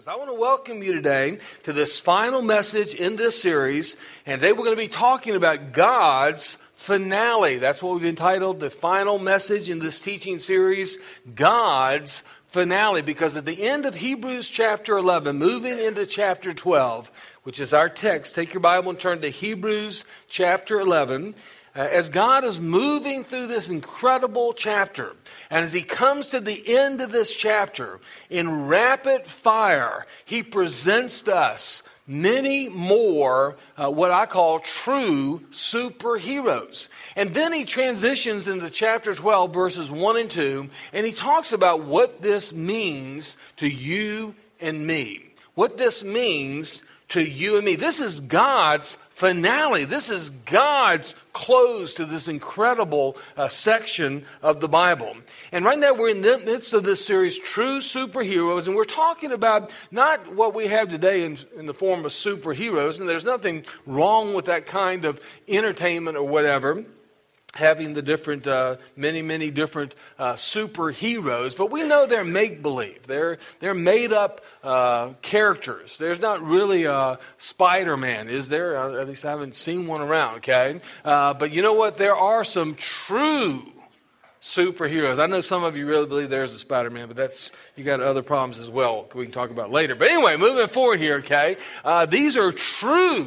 Superheroes. I want to welcome you today to this final message in this series. And today we're going to be talking about God's finale. That's what we've entitled the final message in this teaching series, God's finale. Because at the end of Hebrews chapter 11, moving into chapter 12, which is our text, take your Bible and turn to Hebrews chapter 11. As God is moving through this incredible chapter, and as he comes to the end of this chapter, in rapid fire, he presents to us many more what I call true superheroes. And then he transitions into chapter 12, verses 1 and 2, and he talks about what this means to you and me. What this means to you and me. This is God's finale. This is God's close to this incredible section of the Bible. And right now we're in the midst of this series, True Superheroes, and we're talking about not what we have today in the form of superheroes, and there's nothing wrong with that kind of entertainment or whatever, having the different, many different superheroes, but we know they're make-believe. They're made-up characters. There's not really a Spider-Man, is there? At least I haven't seen one around, okay? But you know what? There are some true superheroes. I know some of you really believe there's a Spider-Man, but you got other problems as well we can talk about later. But anyway, moving forward here, okay? These are true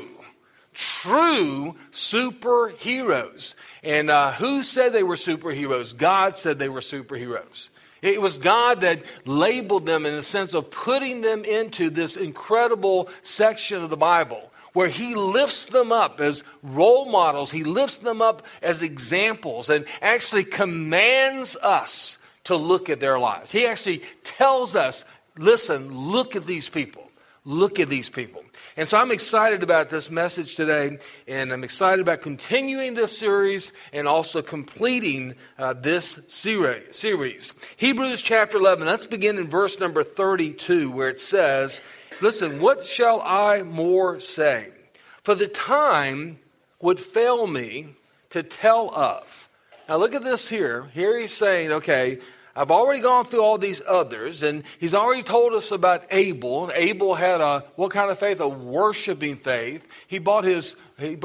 superheroes. And who said they were superheroes? God said they were superheroes. It was God that labeled them in the sense of putting them into this incredible section of the Bible where he lifts them up as role models. He lifts them up as examples and actually commands us to look at their lives. He actually tells us, listen, look at these people. Look at these people. And so I'm excited about this message today, and I'm excited about continuing this series and also completing this series. Hebrews chapter 11, let's begin in verse number 32, where it says, listen, what shall I more say? For the time would fail me to tell of. Now look at this here. Here he's saying, okay, I've already gone through all these others, and he's already told us about Abel. Abel had what kind of faith? A worshiping faith. He brought his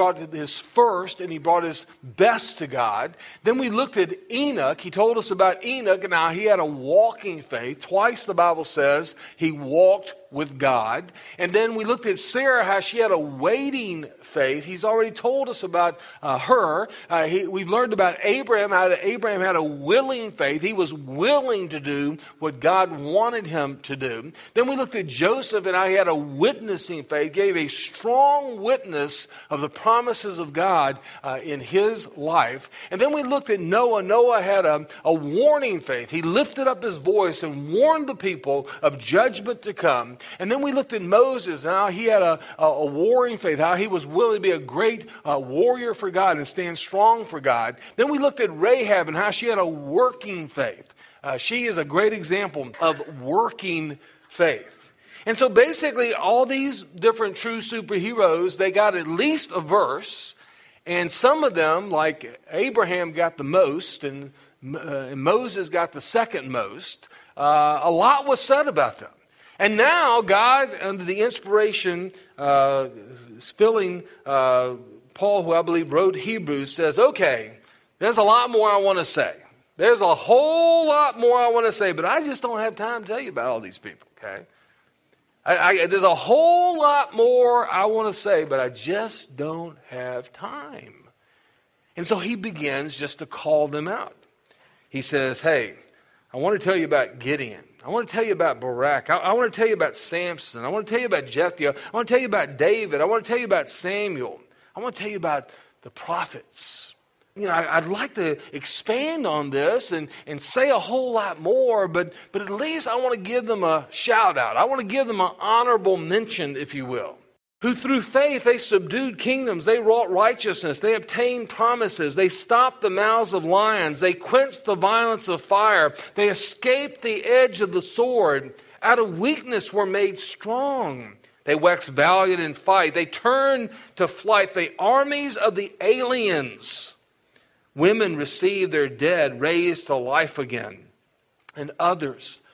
first, and he brought his best to God. Then we looked at Enoch. He told us about Enoch. Now, he had a walking faith. Twice the Bible says he walked with God. And then we looked at Sarah, how she had a waiting faith. He's already told us about her. We've learned about Abraham, how Abraham had a willing faith. He was willing to do what God wanted him to do. Then we looked at Joseph and how he had a witnessing faith, gave a strong witness of the promises of God in his life. And then we looked at Noah. Noah had a warning faith. He lifted up his voice and warned the people of judgment to come. And then we looked at Moses, and how he had a warring faith, how he was willing to be a great warrior for God and stand strong for God. Then we looked at Rahab and how she had a working faith. She is a great example of working faith. And so basically all these different true superheroes, they got at least a verse, and some of them, like Abraham got the most, and Moses got the second most. A lot was said about them. And now God, under the inspiration filling Paul, who I believe wrote Hebrews, says, okay, there's a lot more I want to say. There's a whole lot more I want to say, but I just don't have time to tell you about all these people, okay? There's a whole lot more I want to say, but I just don't have time. And so he begins just to call them out. He says, hey, I want to tell you about Gideon. I want to tell you about Barak. I want to tell you about Samson. I want to tell you about Jephthah. I want to tell you about David. I want to tell you about Samuel. I want to tell you about the prophets. You know, I'd like to expand on this and say a whole lot more, but at least I want to give them a shout out. I want to give them an honorable mention, if you will. Who through faith they subdued kingdoms, they wrought righteousness, they obtained promises, they stopped the mouths of lions, they quenched the violence of fire, they escaped the edge of the sword, out of weakness were made strong. They waxed valiant in fight, they turned to flight the armies of the aliens. Women received their dead raised to life again, and others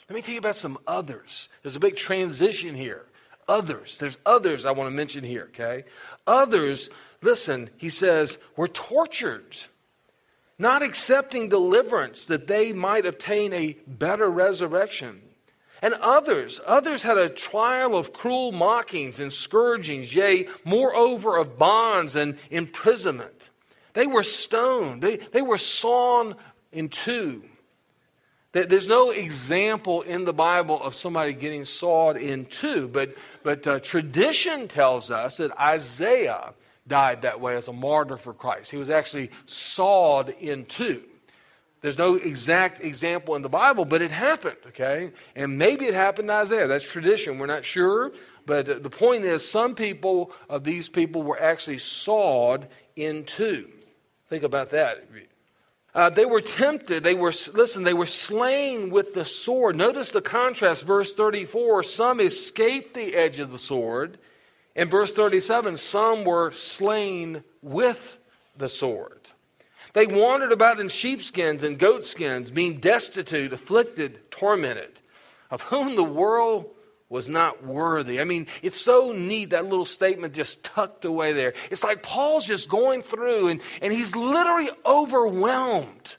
Let me tell you about some others. There's a big transition here. Others. There's others I want to mention here, okay? Others, listen, he says, were tortured, not accepting deliverance that they might obtain a better resurrection. And others had a trial of cruel mockings and scourgings, yea, moreover of bonds and imprisonment. They were stoned. They were sawn in two. There's no example in the Bible of somebody getting sawed in two, but tradition tells us that Isaiah died that way as a martyr for Christ. He was actually sawed in two. There's no exact example in the Bible, but it happened, okay? And maybe it happened to Isaiah. That's tradition. We're not sure, but the point is some people of these people were actually sawed in two. Think about that. They were tempted. They were slain with the sword. Notice the contrast, verse 34. Some escaped the edge of the sword. In verse 37, some were slain with the sword. They wandered about in sheepskins and goatskins, being destitute, afflicted, tormented, of whom the world was not worthy. I mean, it's so neat, that little statement just tucked away there. It's like Paul's just going through and he's literally overwhelmed.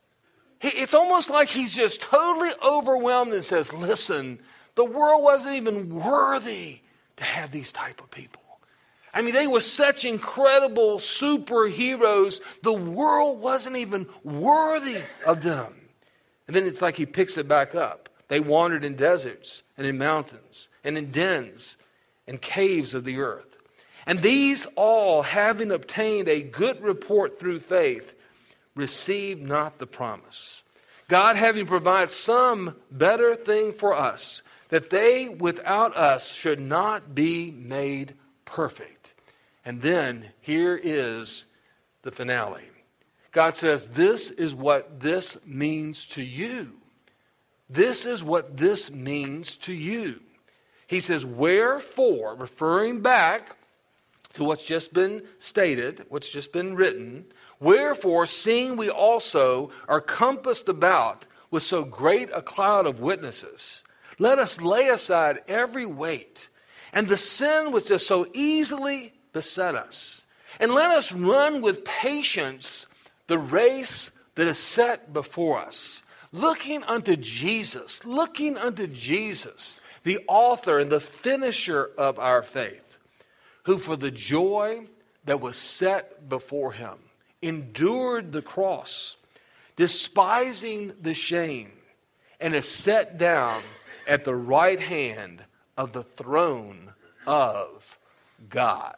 It's almost like he's just totally overwhelmed and says, listen, the world wasn't even worthy to have these type of people. I mean, they were such incredible superheroes, the world wasn't even worthy of them. And then it's like he picks it back up. They wandered in deserts and in mountains and in dens and caves of the earth. And these all, having obtained a good report through faith, received not the promise. God having provided some better thing for us, that they without us should not be made perfect. And then here is the finale. God says, this is what this means to you. This is what this means to you. He says, wherefore, referring back to what's just been stated, what's just been written, wherefore, seeing we also are compassed about with so great a cloud of witnesses, let us lay aside every weight and the sin which does so easily beset us, and let us run with patience the race that is set before us, looking unto Jesus, the author and the finisher of our faith, who for the joy that was set before him endured the cross, despising the shame, and is set down at the right hand of the throne of God.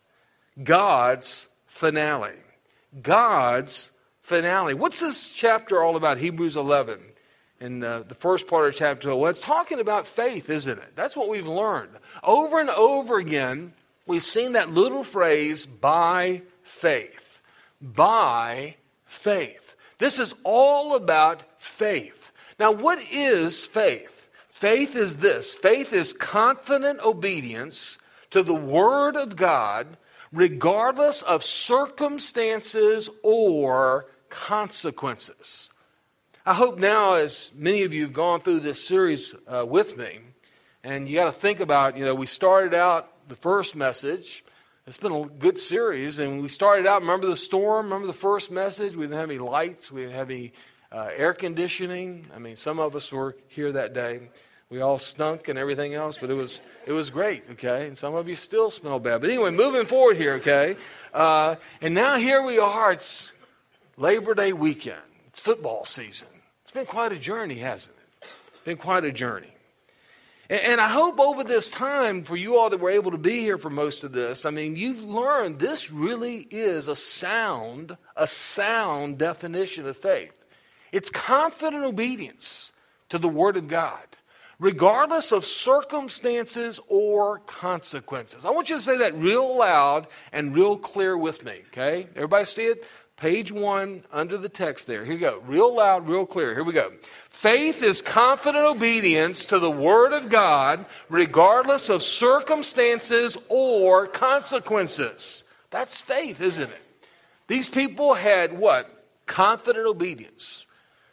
God's finale. God's finale. What's this chapter all about? Hebrews 11. In the first part of chapter 12. Well, it's talking about faith, isn't it? That's what we've learned. Over and over again, we've seen that little phrase, by faith. By faith. This is all about faith. Now, what is faith? Faith is this. Faith is confident obedience to the Word of God, regardless of circumstances or consequences. I hope now, as many of you have gone through this series with me, and you got to think about, we started out the first message. It's been a good series, and we started out, remember the storm? Remember the first message? We didn't have any lights. We didn't have any air conditioning. I mean, some of us were here that day. We all stunk and everything else, but it was great, okay? And some of you still smell bad. But anyway, moving forward here, okay? And now here we are. It's Labor Day weekend. It's football season. It's been quite a journey, hasn't it? Been quite a journey. And I hope over this time, for you all that were able to be here for most of this, I mean, you've learned this really is a sound definition of faith. It's confident obedience to the Word of God, regardless of circumstances or consequences. I want you to say that real loud and real clear with me, okay? Everybody see it? Page 1 under the text there. Here we go. Real loud, real clear. Here we go. Faith is confident obedience to the Word of God, regardless of circumstances or consequences. That's faith, isn't it? These people had what? Confident obedience.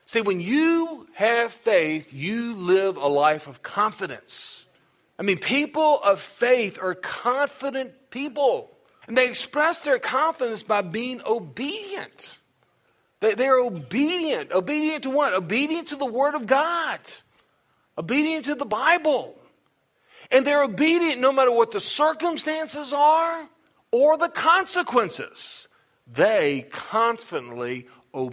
See, when you have faith, you live a life of confidence. I mean, people of faith are confident people. And they express their confidence by being obedient. They're obedient. Obedient to what? Obedient to the Word of God. Obedient to the Bible. And they're obedient no matter what the circumstances are or the consequences. They confidently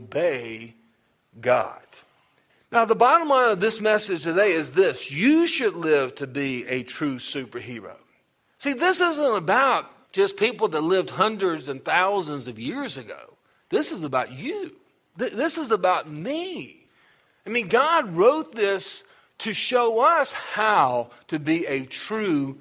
obey God. Now, the bottom line of this message today is this: you should live to be a true superhero. See, this isn't about just people that lived hundreds and thousands of years ago. This is about you. This is about me. I mean, God wrote this to show us how to be a true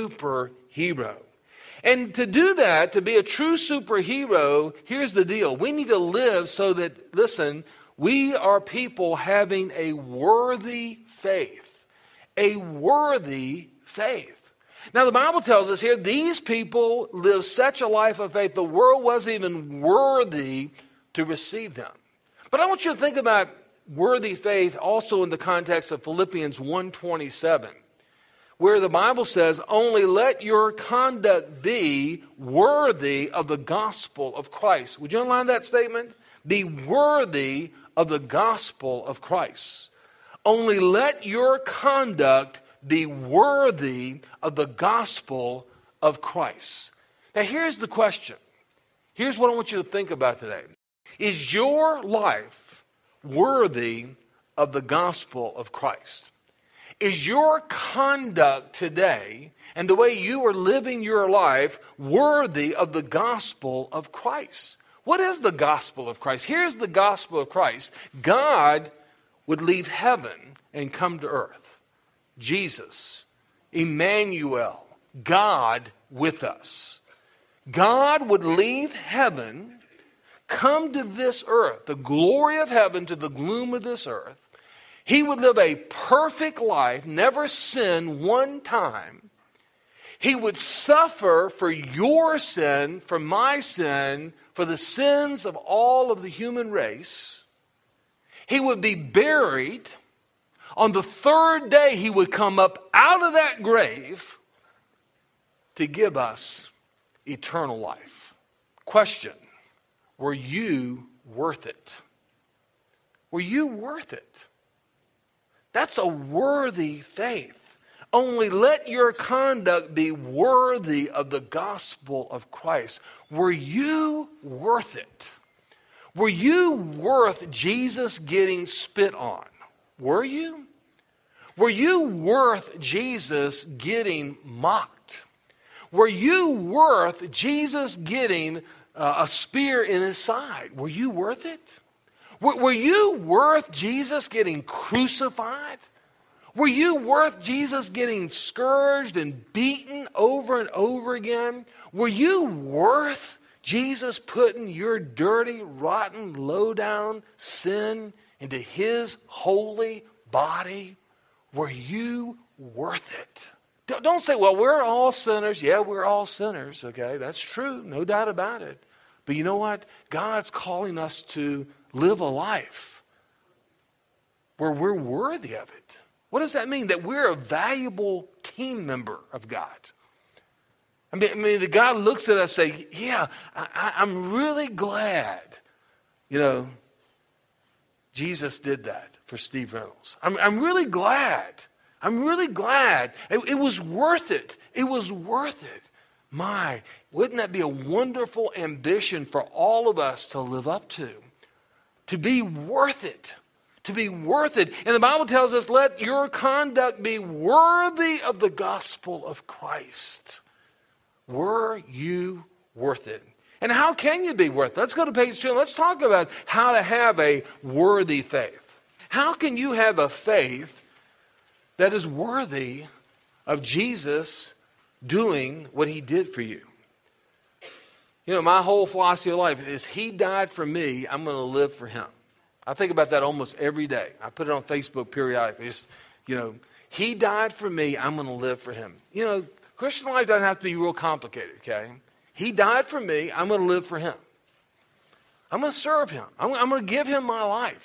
superhero. And to do that, to be a true superhero, here's the deal. We need to live so that, listen, we are people having a worthy faith. A worthy faith. Now, the Bible tells us here, these people lived such a life of faith, the world wasn't even worthy to receive them. But I want you to think about worthy faith also in the context of Philippians 1:27, where the Bible says, only let your conduct be worthy of the gospel of Christ. Would you underline that statement? Be worthy of the gospel of Christ. Only let your conduct be worthy of the gospel of Christ. Now here's the question. Here's what I want you to think about today. Is your life worthy of the gospel of Christ? Is your conduct today and the way you are living your life worthy of the gospel of Christ? What is the gospel of Christ? Here's the gospel of Christ. God would leave heaven and come to earth. Jesus, Emmanuel, God with us. God would leave heaven, come to this earth, the glory of heaven to the gloom of this earth. He would live a perfect life, never sin one time. He would suffer for your sin, for my sin, for the sins of all of the human race. He would be buried. On the third day, he would come up out of that grave to give us eternal life. Question, were you worth it? Were you worth it? That's a worthy faith. Only let your conduct be worthy of the gospel of Christ. Were you worth it? Were you worth Jesus getting spit on? Were you? Were you worth Jesus getting mocked? Were you worth Jesus getting a spear in his side? Were you worth it? Were you worth Jesus getting crucified? Were you worth Jesus getting scourged and beaten over and over again? Were you worth Jesus putting your dirty, rotten, low-down sin into his holy body? Were you worth it? Don't say, well, we're all sinners. Yeah, we're all sinners, okay? That's true, no doubt about it. But you know what? God's calling us to live a life where we're worthy of it. What does that mean? That we're a valuable team member of God. I mean, that God looks at us and says, yeah, I'm really glad, Jesus did that for Steve Reynolds. I'm really glad. I'm really glad. It was worth it. It was worth it. My, wouldn't that be a wonderful ambition for all of us to live up to? To be worth it. To be worth it. And the Bible tells us, let your conduct be worthy of the gospel of Christ. Were you worth it? And how can you be worth it? Let's go to page 2 and let's talk about how to have a worthy faith. How can you have a faith that is worthy of Jesus doing what he did for you? My whole philosophy of life is he died for me, I'm going to live for him. I think about that almost every day. I put it on Facebook periodically. He died for me, I'm going to live for him. Christian life doesn't have to be real complicated, okay? He died for me, I'm going to live for him. I'm going to serve him. I'm going to give him my life.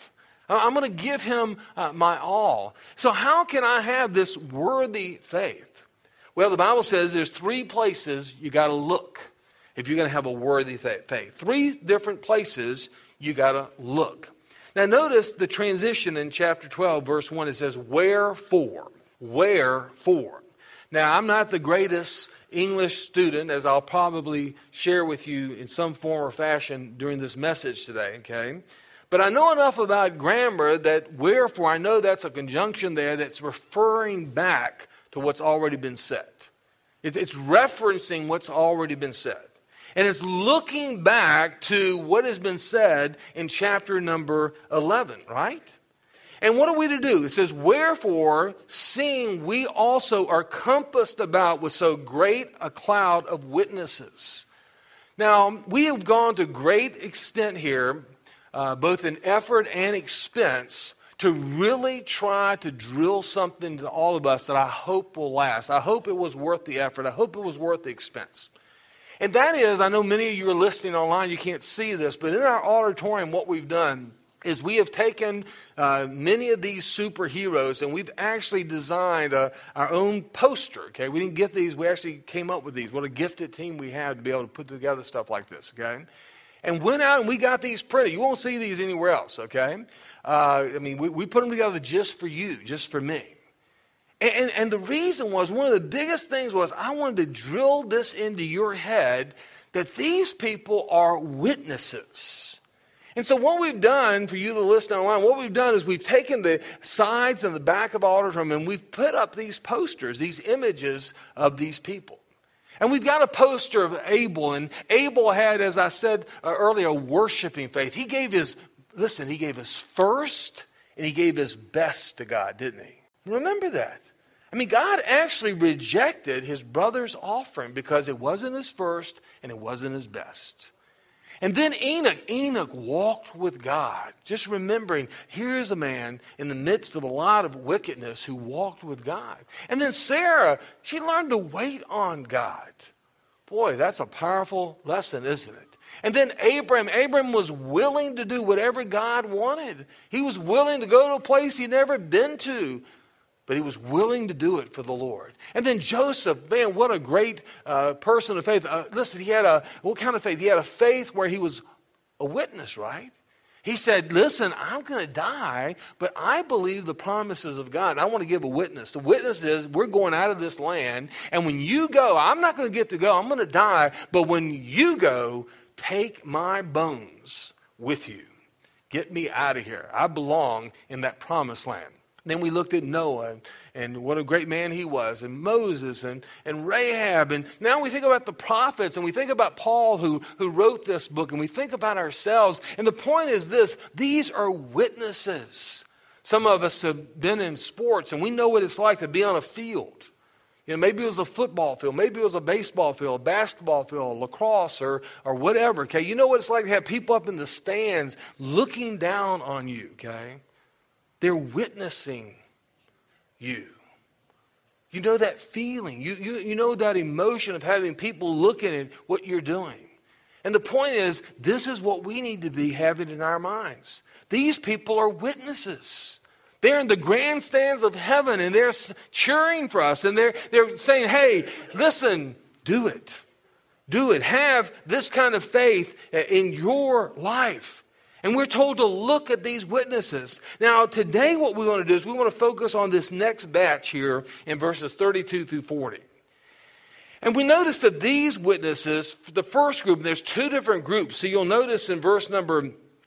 I'm going to give him my all. So how can I have this worthy faith? Well, the Bible says there's 3 places you got to look if you're going to have a worthy faith. 3 different places you got to look. Now notice the transition in chapter 12, verse 1. It says, wherefore. Wherefore. Now, I'm not the greatest English student, as I'll probably share with you in some form or fashion during this message today, okay? But I know enough about grammar that wherefore, I know that's a conjunction there that's referring back to what's already been said. It's referencing what's already been said. And it's looking back to what has been said in chapter number 11, right? And what are we to do? It says, wherefore, seeing we also are compassed about with so great a cloud of witnesses. Now, we have gone to great extent here, both in effort and expense, to really try to drill something to all of us that I hope will last. I hope it was worth the effort. I hope it was worth the expense. And that is, I know many of you are listening online, you can't see this, but in our auditorium, what we've done is we have taken many of these superheroes and we've actually designed our own poster, okay? We didn't get these, we actually came up with these. What a gifted team we have to be able to put together stuff like this, okay? And went out and we got these printed. You won't see these anywhere else, okay? We put them together just for you, just for me. And the reason was, one of the biggest things was I wanted to drill this into your head that these people are witnesses. And so what we've done, for you to listen online, what we've done is we've taken the sides and the back of the auditorium and we've put up these posters, these images of these people. And we've got a poster of Abel, and Abel had, as I said earlier, a worshiping faith. He gave his first and he gave his best to God, didn't he? Remember that. I mean, God actually rejected his brother's offering because it wasn't his first and it wasn't his best. And then Enoch walked with God, just remembering, here's a man in the midst of a lot of wickedness who walked with God. And then Sarah, she learned to wait on God. Boy, that's a powerful lesson, isn't it? And then Abram was willing to do whatever God wanted. He was willing to go to a place he'd never been to. But he was willing to do it for the Lord. And then Joseph, man, what a great person of faith. Listen, what kind of faith? He had a faith where he was a witness, right? He said, listen, I'm going to die, but I believe the promises of God. And I want to give a witness. The witness is, we're going out of this land, and when you go, I'm not going to get to go. I'm going to die. But when you go, take my bones with you. Get me out of here. I belong in that promised land. Then we looked at Noah and what a great man he was, and Moses and Rahab. And now we think about the prophets, and we think about Paul who wrote this book, and we think about ourselves. And the point is this: these are witnesses. Some of us have been in sports, and we know what it's like to be on a field. You know, maybe it was a football field, maybe it was a baseball field, a basketball field, lacrosse, or whatever. Okay, you know what it's like to have people up in the stands looking down on you. Okay. They're witnessing you. You know that feeling. You know that emotion of having people looking at what you're doing. And the point is, this is what we need to be having in our minds. These people are witnesses. They're in the grandstands of heaven, and they're cheering for us. And they're saying, hey, listen, do it. Do it. Have this kind of faith in your life. And we're told to look at these witnesses. Now, today what we want to do is we want to focus on this next batch here in verses 32 through 40. And we notice that these witnesses, the first group, there's 2 different groups. So you'll notice in verse number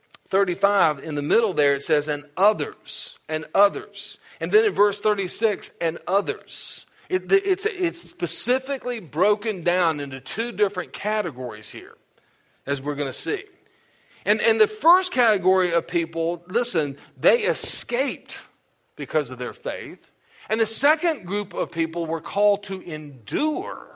35, in the middle there, it says, and others, and others. And then in verse 36, and others. It's specifically broken down into 2 different categories here, as we're going to see. And the first category of people, listen, they escaped because of their faith. And the second group of people were called to endure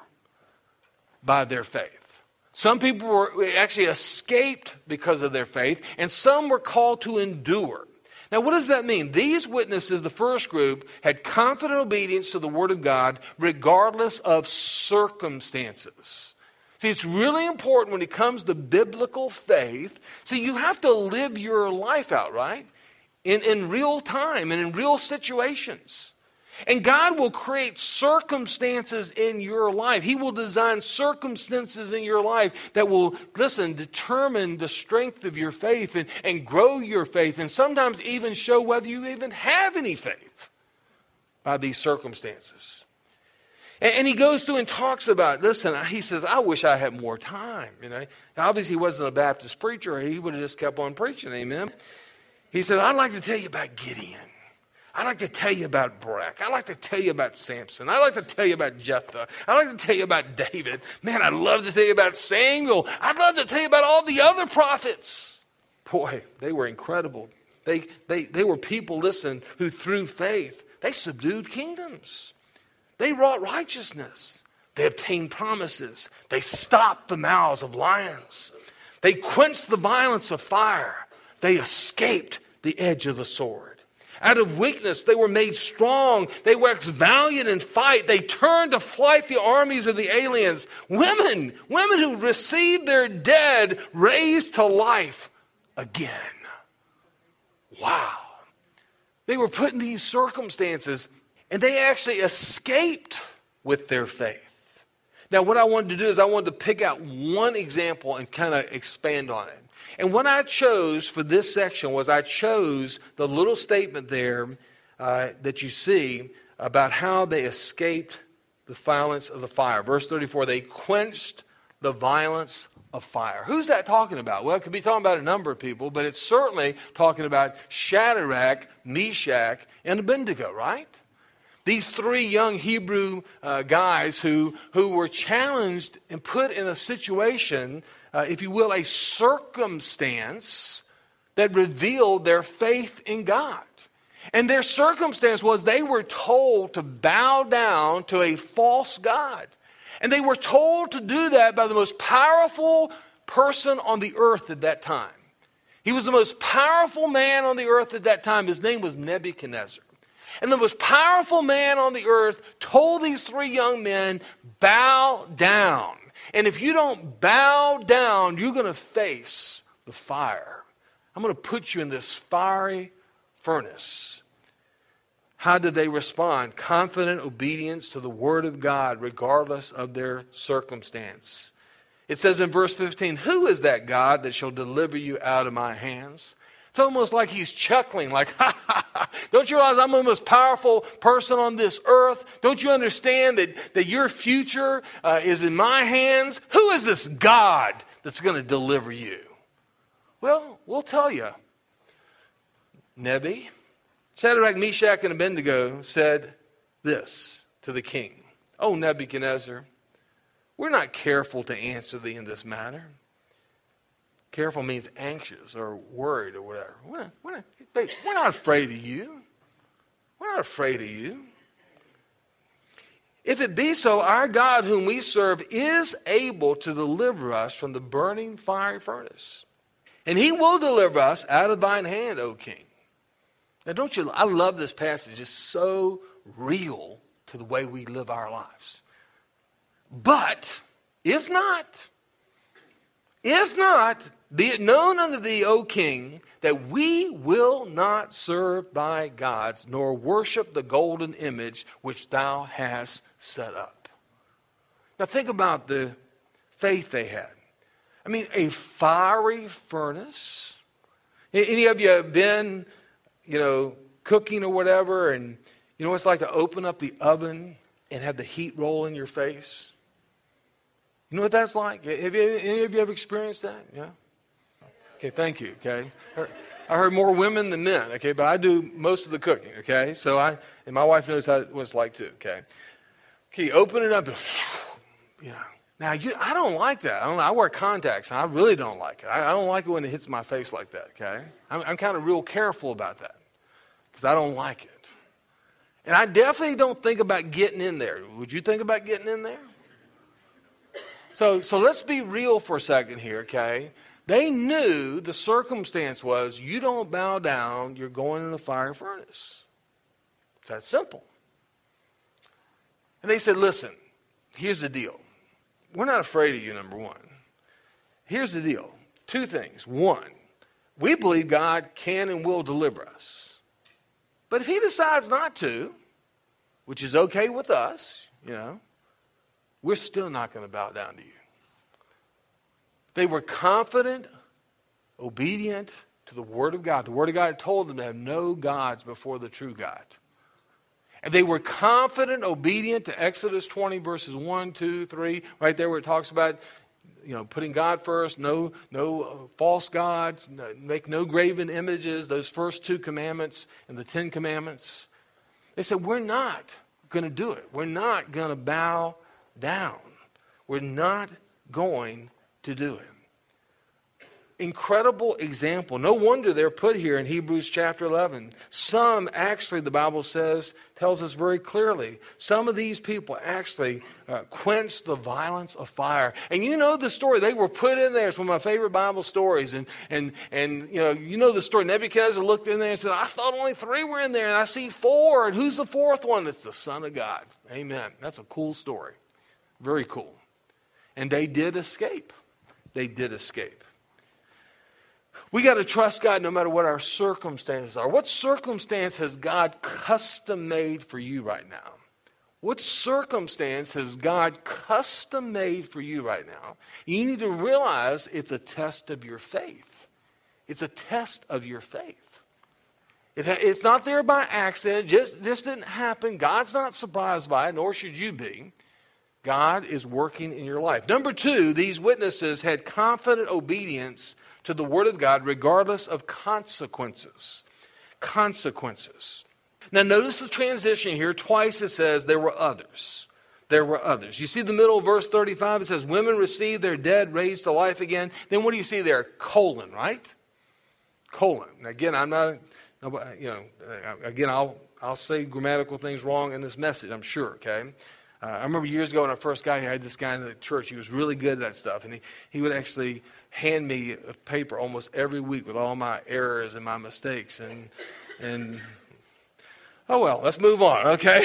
by their faith. Some people were actually escaped because of their faith, and some were called to endure. Now, what does that mean? These witnesses, the first group, had confident obedience to the Word of God regardless of circumstances. See, it's really important when it comes to biblical faith. See, you have to live your life out, right? in real time and in real situations. And God will create circumstances in your life. He will design circumstances in your life that will, determine the strength of your faith and grow your faith, and sometimes even show whether you even have any faith by these circumstances. And he goes through and talks about, he says, I wish I had more time. Obviously he wasn't a Baptist preacher. He would have just kept on preaching, amen. He said, I'd like to tell you about Gideon. I'd like to tell you about Barak. I'd like to tell you about Samson. I'd like to tell you about Jephthah. I'd like to tell you about David. Man, I'd love to tell you about Samuel. I'd love to tell you about all the other prophets. Boy, they were incredible. They were people, who through faith, they subdued kingdoms. They wrought righteousness. They obtained promises. They stopped the mouths of lions. They quenched the violence of fire. They escaped the edge of the sword. Out of weakness, they were made strong. They waxed valiant in fight. They turned to flight the armies of the aliens. Women who received their dead raised to life again. Wow. They were put in these circumstances, and they actually escaped with their faith. Now, what I wanted to do is I wanted to pick out one example and kind of expand on it. And what I chose for this section was I chose the little statement there that you see about how they escaped the violence of the fire. Verse 34, they quenched the violence of fire. Who's that talking about? Well, it could be talking about a number of people, but it's certainly talking about Shadrach, Meshach, and Abednego, right? These three young Hebrew guys who were challenged and put in a situation, if you will, a circumstance that revealed their faith in God. And their circumstance was they were told to bow down to a false god. And they were told to do that by the most powerful person on the earth at that time. He was the most powerful man on the earth at that time. His name was Nebuchadnezzar. And the most powerful man on the earth told these three young men, bow down. And if you don't bow down, you're going to face the fire. I'm going to put you in this fiery furnace. How did they respond? Confident obedience to the word of God, regardless of their circumstance. It says in verse 15, who is that God that shall deliver you out of my hands? It's almost like he's chuckling, like, ha, ha, ha. Don't you realize I'm the most powerful person on this earth? Don't you understand that your future is in my hands? Who is this God that's going to deliver you? Well, we'll tell you. Nebi, Shadrach, Meshach, and Abednego said this to the king. Oh, Nebuchadnezzar, we're not careful to answer thee in this matter. Careful means anxious or worried or whatever. We're not afraid of you. We're not afraid of you. If it be so, our God whom we serve is able to deliver us from the burning fiery furnace. And he will deliver us out of thine hand, O king. Now I love this passage. It's so real to the way we live our lives. But if not, be it known unto thee, O king, that we will not serve thy gods, nor worship the golden image which thou hast set up. Now think about the faith they had. I mean, a fiery furnace. Any of you have been, cooking or whatever, and you know what it's like to open up the oven and have the heat roll in your face? You know what that's like? Have any of you ever experienced that? Yeah? Okay, thank you, okay? I heard more women than men, okay? But I do most of the cooking, okay? And my wife knows what it's like too, okay? Okay, open it up, and, Now, I don't like that. I wear contacts, and I really don't like it. I don't like it when it hits my face like that, okay? I'm kind of real careful about that because I don't like it. And I definitely don't think about getting in there. Would you think about getting in there? So let's be real for a second here, okay? They knew the circumstance was you don't bow down, you're going in the fire furnace. It's that simple. And they said, listen, here's the deal. We're not afraid of you, number one. Here's the deal. Two things. One, we believe God can and will deliver us. But if he decides not to, which is okay with us, we're still not going to bow down to you. They were confident, obedient to the Word of God. The Word of God told them to have no gods before the true God. And they were confident, obedient to Exodus 20, verses 1, 2, 3, right there where it talks about putting God first, no false gods, make no graven images, those first 2 commandments and the 10 commandments. They said, we're not going to do it. We're not going to bow down. We're not going to do it. Incredible example. No wonder they're put here in Hebrews chapter 11. Some actually, the Bible tells us very clearly, some of these people actually quenched the violence of fire. And you know the story. They were put in there. It's one of my favorite Bible stories. And you know the story. Nebuchadnezzar looked in there and said, I thought only 3 were in there, and I see 4. And who's the 4th one? It's the Son of God. Amen. That's a cool story. Very cool. And they did escape. They did escape. We got to trust God no matter what our circumstances are. What circumstance has God custom made for you right now? What circumstance has God custom made for you right now? You need to realize it's a test of your faith. It's a test of your faith. It's not there by accident. It just didn't happen. God's not surprised by it, nor should you be. God is working in your life. Number 2, these witnesses had confident obedience to the Word of God regardless of consequences. Consequences. Now notice the transition here. Twice it says there were others. There were others. You see the middle of verse 35, it says women received their dead raised to life again. Then what do you see there? Colon, right? Colon. Now again, I'm not, again, I'll say grammatical things wrong in this message, I'm sure, okay? I remember years ago when I first got here, I had this guy in the church. He was really good at that stuff. And he would actually hand me a paper almost every week with all my errors and my mistakes. And oh, well, let's move on, okay?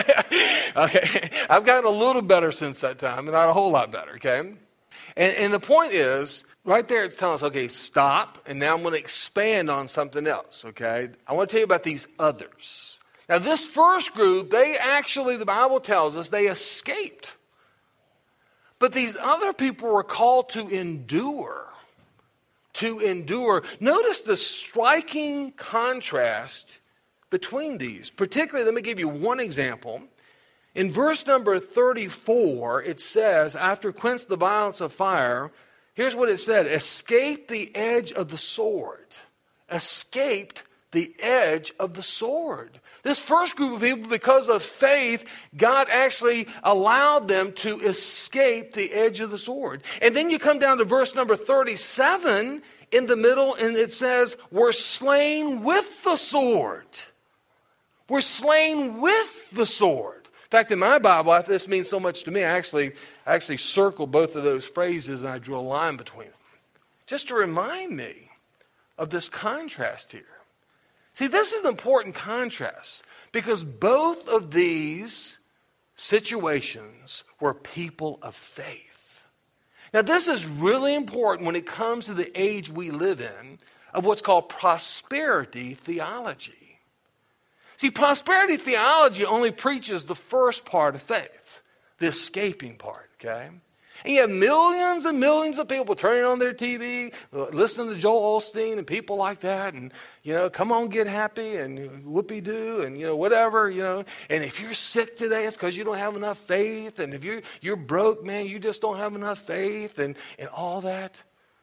Okay. I've gotten a little better since that time, but not a whole lot better, okay? And the point is, right there it's telling us, okay, stop, and now I'm going to expand on something else, okay? I want to tell you about these others. Now, this first group, they actually, the Bible tells us, they escaped. But these other people were called to endure. To endure. Notice the striking contrast between these. Particularly, let me give you one example. In verse number 34, it says, after quenched the violence of fire, here's what it said, escaped the edge of the sword. Escaped the edge of the sword. This first group of people, because of faith, God actually allowed them to escape the edge of the sword. And then you come down to verse number 37 in the middle, and it says, were slain with the sword. We're slain with the sword. In fact, in my Bible, this means so much to me, I actually circled both of those phrases and I drew a line between them. Just to remind me of this contrast here. See, this is an important contrast because both of these situations were people of faith. Now, this is really important when it comes to the age we live in of what's called prosperity theology. See, prosperity theology only preaches the first part of faith, the escaping part, okay? And you have millions and millions of people turning on their TV, listening to Joel Osteen and people like that, and, come on, get happy, and whoopee-doo, and, whatever, And if you're sick today, it's because you don't have enough faith, and if you're broke, man, you just don't have enough faith, and all that.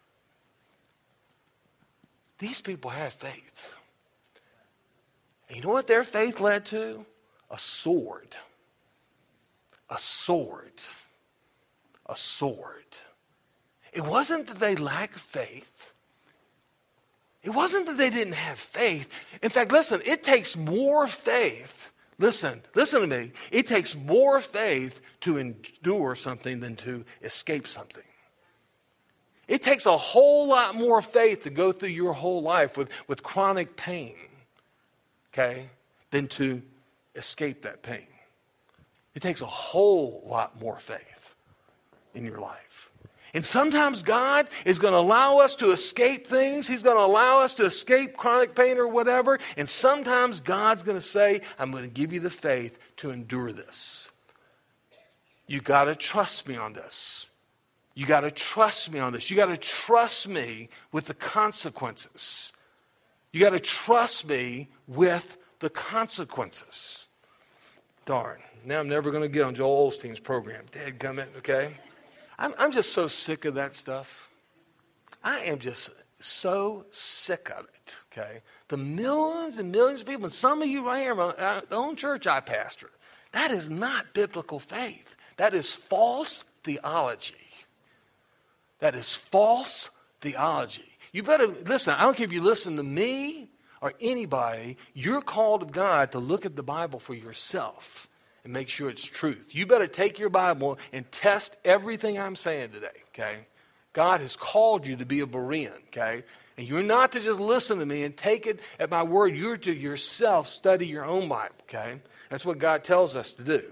These people had faith. And you know what their faith led to? A sword. A sword. A sword. It wasn't that they lacked faith. It wasn't that they didn't have faith. In fact, listen, it takes more faith. Listen to me. It takes more faith to endure something than to escape something. It takes a whole lot more faith to go through your whole life with chronic pain, okay, than to escape that pain. It takes a whole lot more faith in your life. And sometimes God is going to allow us to escape things. He's going to allow us to escape chronic pain or whatever. And sometimes God's going to say, I'm going to give you the faith to endure this. You got to trust me on this. You got to trust me on this. You got to trust me with the consequences. You got to trust me with the consequences. Darn. Now I'm never going to get on Joel Osteen's program. Dadgummit, okay? I'm just so sick of that stuff. I am just so sick of it, okay? The millions and millions of people, and some of you right here, my own church I pastor, that is not biblical faith. That is false theology. That is false theology. You better listen. I don't care if you listen to me or anybody. You're called of God to look at the Bible for yourself and make sure it's truth. You better take your Bible and test everything I'm saying today, okay? God has called you to be a Berean, okay? And you're not to just listen to me and take it at my word. You're to yourself study your own Bible, okay? That's what God tells us to do.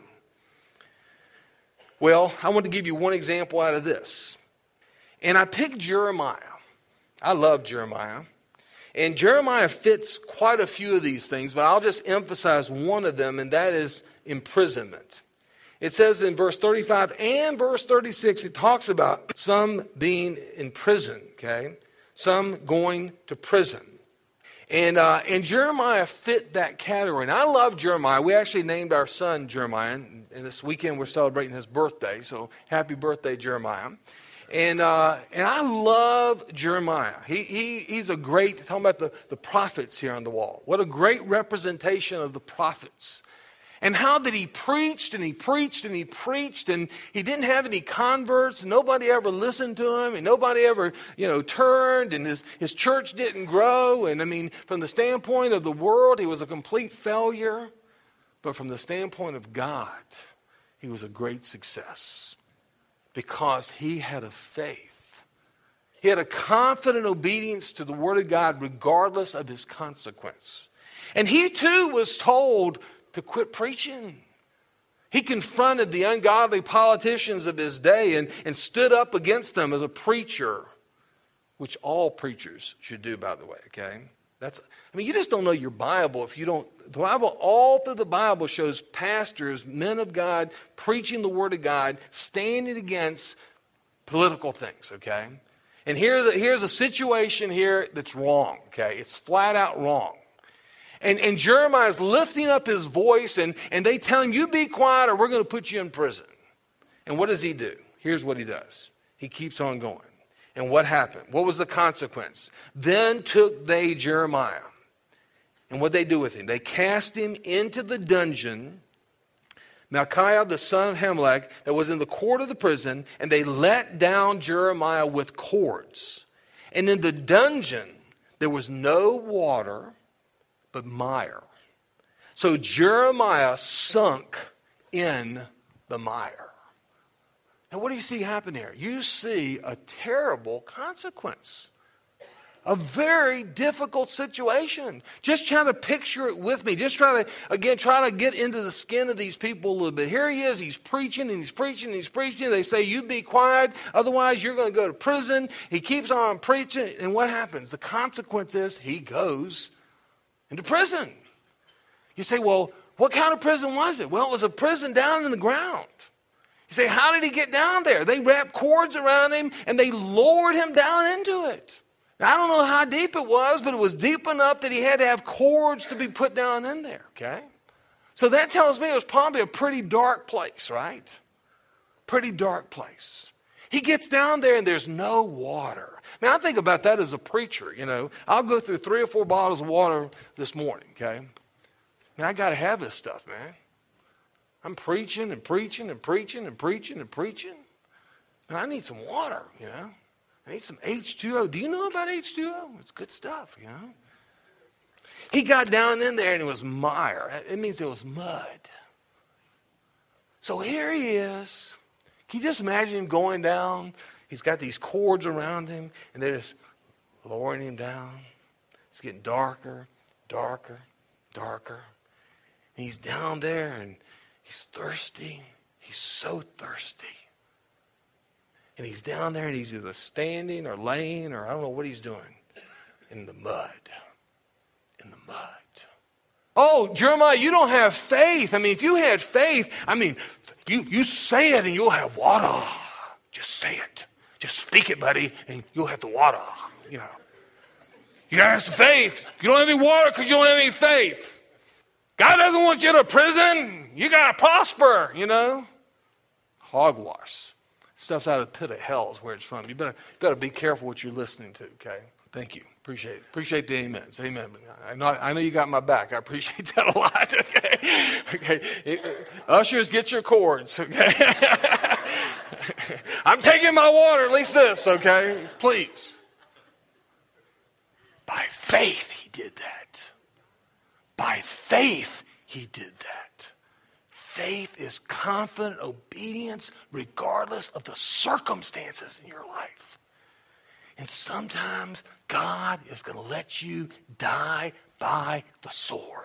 Well, I want to give you one example out of this. And I picked Jeremiah. I love Jeremiah. And Jeremiah fits quite a few of these things, but I'll just emphasize one of them, and that is imprisonment. It says in verse 35 and verse 36, it talks about some being in prison, okay? Some going to prison. And Jeremiah fit that category. And I love Jeremiah. We actually named our son Jeremiah. And this weekend we're celebrating his birthday. So happy birthday, Jeremiah. And I love Jeremiah. He's a great, talking about the prophets here on the wall. What a great representation of the prophets. And how that he preached and he preached and he preached, and he didn't have any converts. Nobody ever listened to him, and nobody ever, turned, and his church didn't grow. And I mean, from the standpoint of the world, he was a complete failure. But from the standpoint of God, he was a great success because he had a faith. He had a confident obedience to the word of God regardless of his consequence. And he too was told to quit preaching. He confronted the ungodly politicians of his day and stood up against them as a preacher, which all preachers should do, by the way, okay? You just don't know your Bible if you don't. The Bible, all through the Bible, shows pastors, men of God, preaching the word of God, standing against political things, okay? And here's a situation here that's wrong, okay? It's flat out wrong. And Jeremiah's lifting up his voice, and they tell him, you be quiet or we're going to put you in prison. And what does he do? Here's what he does. He keeps on going. And what happened? What was the consequence? Then took they Jeremiah. And what they do with him? They cast him into the dungeon, Malchiah the son of Hamelech, that was in the court of the prison, and they let down Jeremiah with cords. And in the dungeon there was no water, but mire. So Jeremiah sunk in the mire. And what do you see happen there? You see a terrible consequence. A very difficult situation. Just try to picture it with me. Just try to get into the skin of these people a little bit. Here he is, he's preaching and he's preaching and he's preaching. They say, you be quiet, otherwise you're going to go to prison. He keeps on preaching, and what happens? The consequence is he goes into prison. You say, well, what kind of prison was it? Well, it was a prison down in the ground. You say, how did he get down there? They wrapped cords around him and they lowered him down into it. Now, I don't know how deep it was, but it was deep enough that he had to have cords to be put down in there, okay? So that tells me it was probably a pretty dark place, right? Pretty dark place. He gets down there and there's no water. Now, I think about that as a preacher, I'll go through 3 or 4 bottles of water this morning, okay? Man, I got to have this stuff, man. I'm preaching and preaching and preaching and preaching and preaching. And I need some water, I need some H2O. Do you know about H2O? It's good stuff, He got down in there and it was mire. It means it was mud. So here he is. Can you just imagine him going down? He's got these cords around him, and they're just lowering him down. It's getting darker, darker, darker. And he's down there, and he's thirsty. He's so thirsty. And he's down there and he's either standing or laying or I don't know what he's doing. In the mud. In the mud. Oh, Jeremiah, you don't have faith. I mean, if you had faith, you say it and you'll have water. Just say it. Just speak it, buddy, and you'll have the water, You got to have some faith. You don't have any water because you don't have any faith. God doesn't want you to prison. You got to prosper, Hogwash. Stuff's out of the pit of hell is where it's from. You better be careful what you're listening to, okay? Thank you. Appreciate it. Appreciate the amens. Amen. I know you got my back. I appreciate that a lot, okay? Okay. Ushers, get your cords, okay? I'm taking my water, at least this, okay? Please. By faith, he did that. By faith, he did that. Faith is confident obedience regardless of the circumstances in your life. And sometimes God is going to let you die by the sword.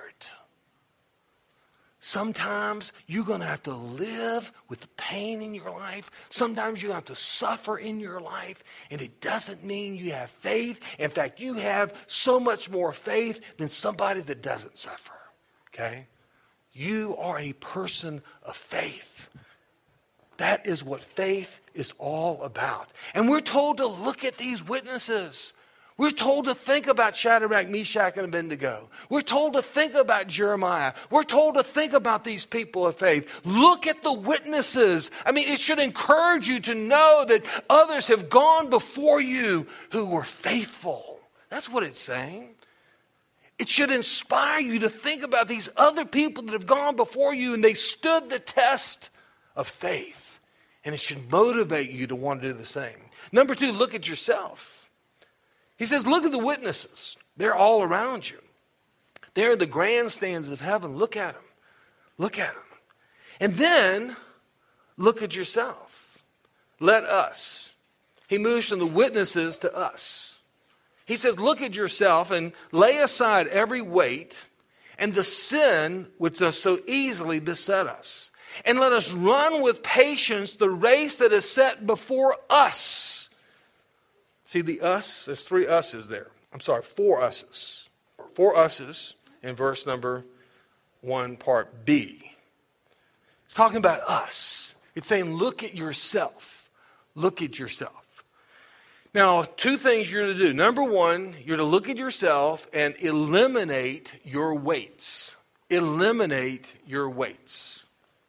Sometimes you're going to have to live with the pain in your life. Sometimes you're going to have to suffer in your life. And it doesn't mean you have faith. In fact, you have so much more faith than somebody that doesn't suffer. Okay? You are a person of faith. That is what faith is all about. And we're told to look at these witnesses. We're told to think about Shadrach, Meshach, and Abednego. We're told to think about Jeremiah. We're told to think about these people of faith. Look at the witnesses. It should encourage you to know that others have gone before you who were faithful. That's what it's saying. It should inspire you to think about these other people that have gone before you and they stood the test of faith. And it should motivate you to want to do the same. Number 2, look at yourself. He says, look at the witnesses. They're all around you. They're in the grandstands of heaven. Look at them. Look at them. And then look at yourself. Let us. He moves from the witnesses to us. He says, look at yourself and lay aside every weight and the sin which does so easily beset us. And let us run with patience the race that is set before us. See the us? There's 3 us's there. 4 us's. 4 us's in verse number 1, part B. It's talking about us. It's saying, look at yourself. Look at yourself. Now, 2 things you're going to do. Number 1, you're to look at yourself and eliminate your weights. Eliminate your weights.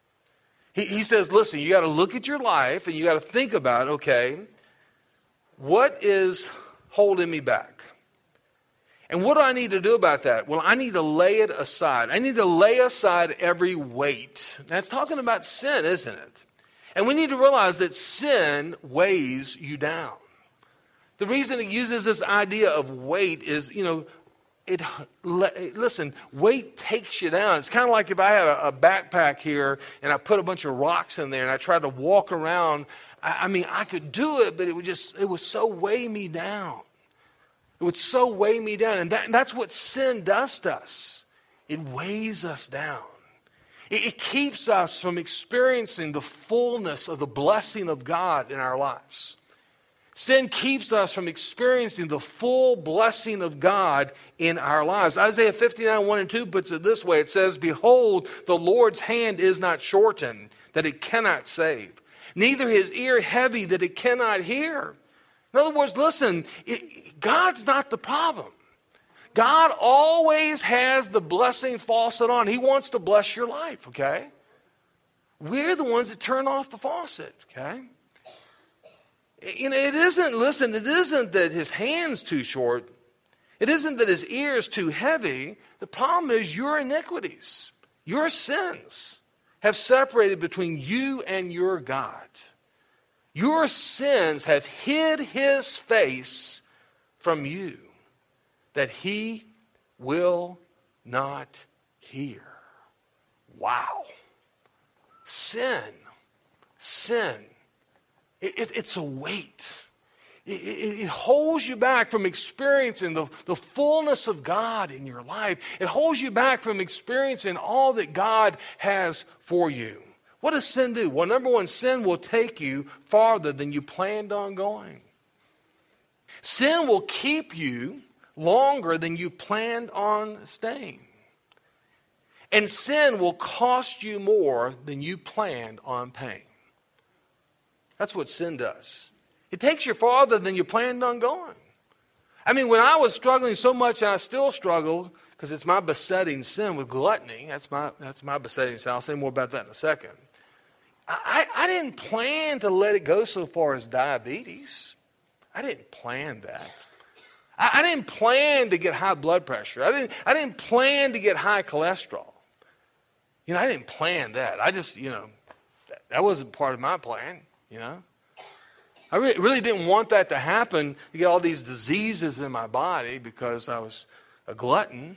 He says, listen, you got to look at your life and you got to think about, okay, what is holding me back? And what do I need to do about that? Well, I need to lay it aside. I need to lay aside every weight. That's talking about sin, isn't it? And we need to realize that sin weighs you down. The reason it uses this idea of weight is, listen, weight takes you down. It's kind of like if I had a backpack here and I put a bunch of rocks in there and I tried to walk around. I could do it, but it would so weigh me down. It would so weigh me down. And that's what sin does to us. It weighs us down. It keeps us from experiencing the fullness of the blessing of God in our lives. Sin keeps us from experiencing the full blessing of God in our lives. Isaiah 59, 1 and 2 puts it this way. It says, behold, the Lord's hand is not shortened, that it cannot save, neither his ear heavy, that it cannot hear. In other words, listen, God's not the problem. God always has the blessing faucet on. He wants to bless your life, okay? We're the ones that turn off the faucet, okay? It isn't that his hand's too short. It isn't that his ear's too heavy. The problem is your iniquities, your sins have separated between you and your God. Your sins have hid his face from you that he will not hear. Wow. Sin. It's a weight. It holds you back from experiencing the fullness of God in your life. It holds you back from experiencing all that God has for you. What does sin do? Well, number one, sin will take you farther than you planned on going. Sin will keep you longer than you planned on staying. And sin will cost you more than you planned on paying. That's what sin does. It takes you farther than you planned on going. I mean, when I was struggling so much, and I still struggle, because it's my besetting sin with gluttony. That's my besetting sin. I'll say more about that in a second. I didn't plan to let it go so far as diabetes. I didn't plan that. I didn't plan to get high blood pressure. I didn't plan to get high cholesterol. I didn't plan that. I just, that wasn't part of my plan, I really didn't want that to happen, to get all these diseases in my body because I was a glutton,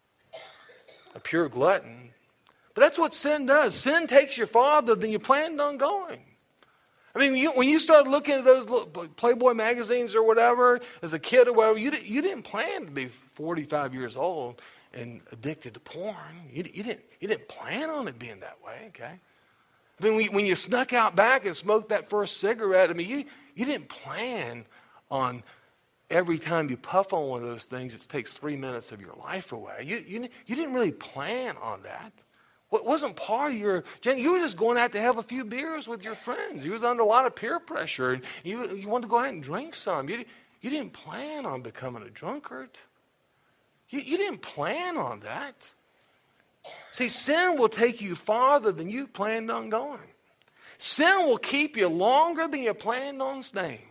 a pure glutton. But that's what sin does. Sin takes you farther than you planned on going. I mean, when you start looking at those Playboy magazines or whatever, as a kid or whatever, you didn't plan to be 45 years old and addicted to porn. You didn't plan on it being that way, okay? I mean, when you snuck out back and smoked that first cigarette, I mean, you didn't plan on every time you puff on one of those things, it takes 3 minutes of your life away. You didn't really plan on that. It wasn't part of your agenda. You were just going out to have a few beers with your friends. You was under a lot of peer pressure, and you wanted to go out and drink some. You didn't plan on becoming a drunkard. You didn't plan on that. See, sin will take you farther than you planned on going. Sin will keep you longer than you planned on staying.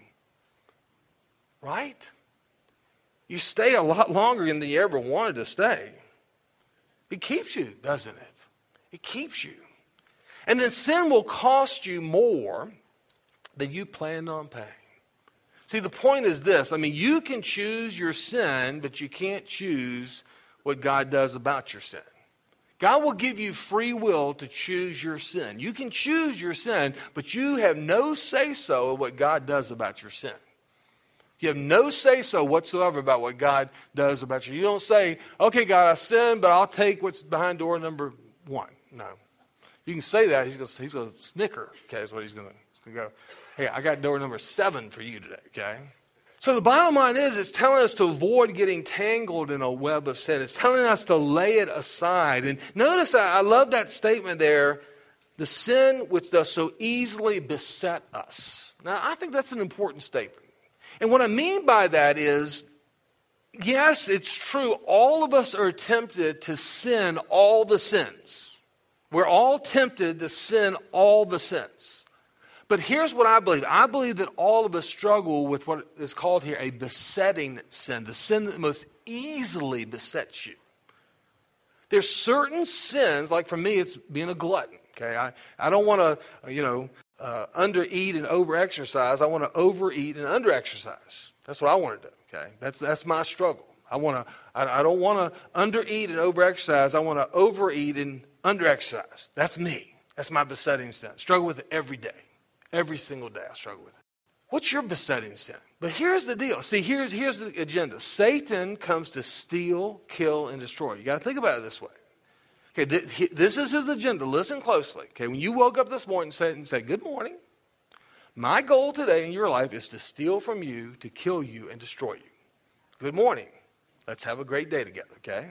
Right? You stay a lot longer than you ever wanted to stay. It keeps you, doesn't it? It keeps you. And then sin will cost you more than you planned on paying. See, the point is this. I mean, you can choose your sin, but you can't choose what God does about your sin. God will give you free will to choose your sin. You can choose your sin, but you have no say-so of what God does about your sin. You have no say-so whatsoever about what God does about you. You don't say, okay, God, I sinned, but I'll take what's behind door number 1. No. You can say that. He's going to snicker, okay, is what he's going to go. Hey, I got door number 7 for you today, okay? So the bottom line is, it's telling us to avoid getting tangled in a web of sin. It's telling us to lay it aside. And notice, I love that statement there, the sin which does so easily beset us. Now, I think that's an important statement. And what I mean by that is, yes, it's true, all of us are tempted to sin all the sins. We're all tempted to sin all the sins. But here's what I believe. I believe that all of us struggle with what is called here a besetting sin, the sin that most easily besets you. There's certain sins, like for me, it's being a glutton. Okay, I don't want to, undereat and overexercise. I want to overeat and underexercise. That's what I want to do. Okay, that's my struggle. I don't want to undereat and overexercise. I want to overeat and underexercise. That's me. That's my besetting sin. Struggle with it every day. Every single day I struggle with it. What's your besetting sin? But here's the deal. See, here's the agenda. Satan comes to steal, kill, and destroy. You got to think about it this way. Okay, this is his agenda. Listen closely. Okay, when you woke up this morning and said, good morning, my goal today in your life is to steal from you, to kill you, and destroy you. Good morning. Let's have a great day together, okay?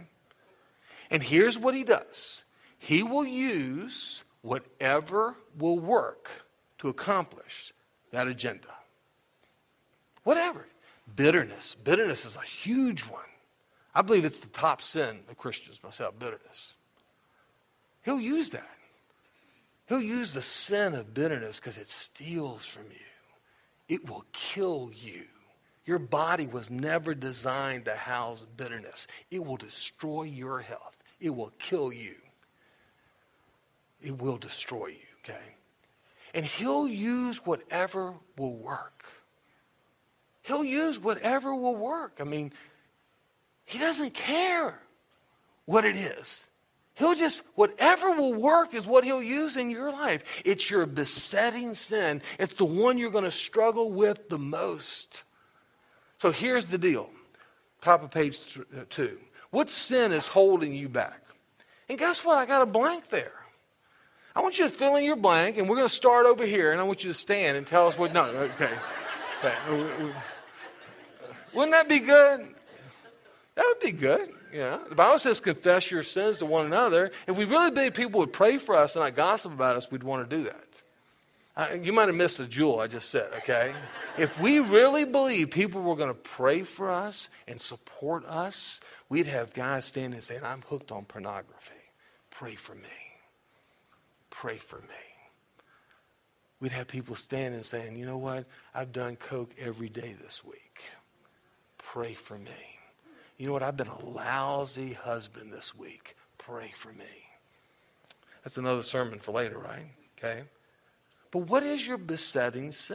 And here's what he does. He will use whatever will work to accomplish that agenda. Whatever. Bitterness. Bitterness is a huge one. I believe it's the top sin of Christians myself, bitterness. He'll use that. He'll use the sin of bitterness because it steals from you. It will kill you. Your body was never designed to house bitterness. It will destroy your health. It will kill you. It will destroy you, okay? And he'll use whatever will work. He'll use whatever will work. I mean, he doesn't care what it is. He'll just, whatever will work is what he'll use in your life. It's your besetting sin. It's the one you're going to struggle with the most. So here's the deal. Top of page 2. What sin is holding you back? And guess what? I got a blank there. I want you to fill in your blank, and we're going to start over here, and I want you to stand and tell us what, no, okay. Wouldn't that be good? That would be good. The Bible says confess your sins to one another. If we really believe people would pray for us and not gossip about us, we'd want to do that. You might have missed the jewel I just said, okay? If we really believe people were going to pray for us and support us, we'd have guys standing and saying, I'm hooked on pornography. Pray for me. Pray for me. We'd have people standing and saying, you know what? I've done coke every day this week. Pray for me. You know what? I've been a lousy husband this week. Pray for me. That's another sermon for later, right? Okay. But what is your besetting sin?